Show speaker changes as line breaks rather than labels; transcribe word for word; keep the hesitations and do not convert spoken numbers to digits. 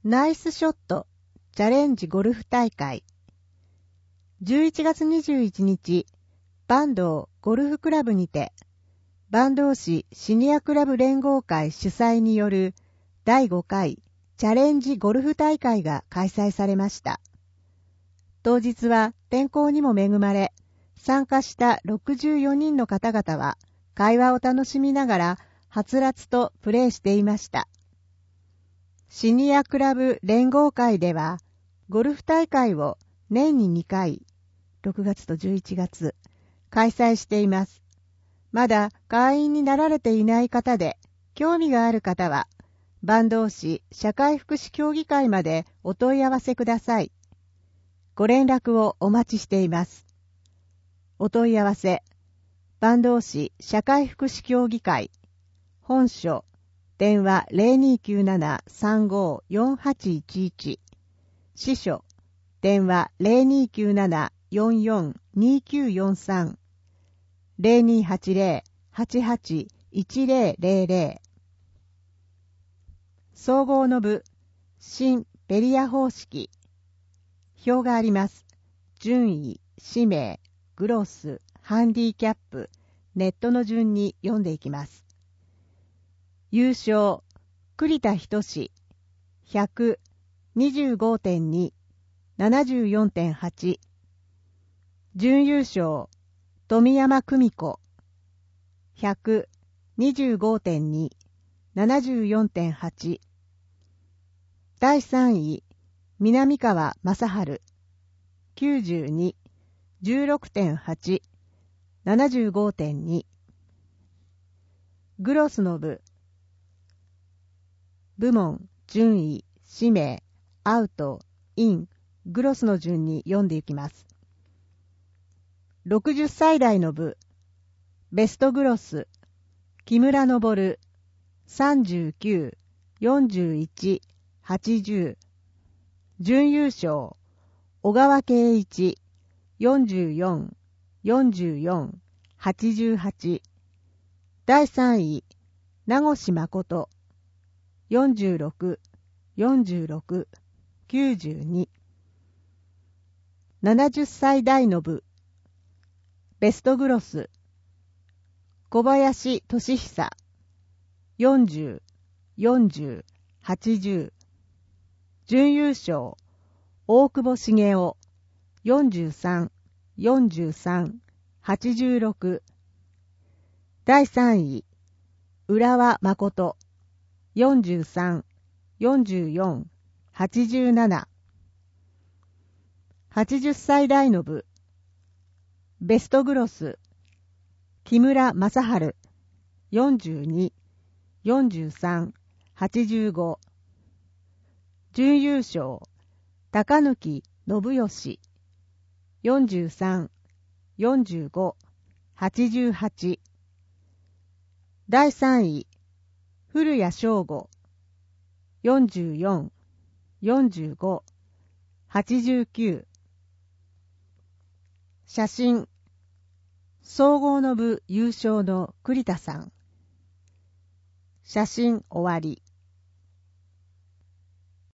ナイスショットチャレンジゴルフ大会。じゅういちがつにじゅういちにち、坂東ゴルフクラブにて、坂東市シニアクラブ連合会主催によるだいごかいチャレンジゴルフ大会が開催されました。当日は天候にも恵まれ、参加したろくじゅうよにんの方々は会話を楽しみながらはつらつとプレーしていました。シニアクラブ連合会では、ゴルフ大会を年ににかい、ろくがつとじゅういちがつ、開催しています。まだ会員になられていない方で、興味がある方は、坂東市社会福祉協議会までお問い合わせください。ご連絡をお待ちしています。お問い合わせ、坂東市社会福祉協議会、本所、電話 ゼロにきゅうなな さんご よんはちいちいち、支所、電話 ゼロにきゅうなな よんよん にきゅうよんさん、ゼロにはちゼロ はちはち いちゼロゼロゼロ。総合の部、新ペリア方式。表があります。順位、氏名、グロス、ハンディキャップ、ネットの順に読んでいきます。優勝、栗田仁、ひゃくにじゅうごてんに、ななじゅうよんてんはち。準優勝、富山久美子、ひゃくにじゅうごてんに、ななじゅうよんてんはち。だいさんい、南川正治、きゅうじゅうに、じゅうろくてんはち、ななじゅうごてんに。グロスの部、部門、順位、氏名、アウト、イン、グロスの順に読んでいきます。ろくじゅっさい代の部、ベストグロス、木村昇、さんじゅうきゅう、よんじゅういち、はちじゅう。準優勝、小川圭一、よんじゅうよん、よんじゅうよん、はちじゅうはち。だいさんい、名越誠、よんじゅうろく、よんじゅうろく、きゅうじゅうに。ななじゅっさい代の部、ベストグロス、小林俊久、よんじゅう、よんじゅう、はちじゅう。準優勝、大久保茂雄、よんじゅうさん、よんじゅうさん、はちじゅうろく。だいさんい、浦和誠、よんじゅうさん、よんじゅうよん、はちじゅうなな。はちじゅっさい代の部、ベストグロス、木村正治、よんじゅうに、よんじゅうさん、はちじゅうご。準優勝、高貫信義、よんじゅうさん、よんじゅうご、はちじゅうはち。だいさんい、古谷翔吾、よんじゅうよん、よんじゅうご、はちじゅうきゅう。写真、総合の部優勝の栗田さん。写真終わり。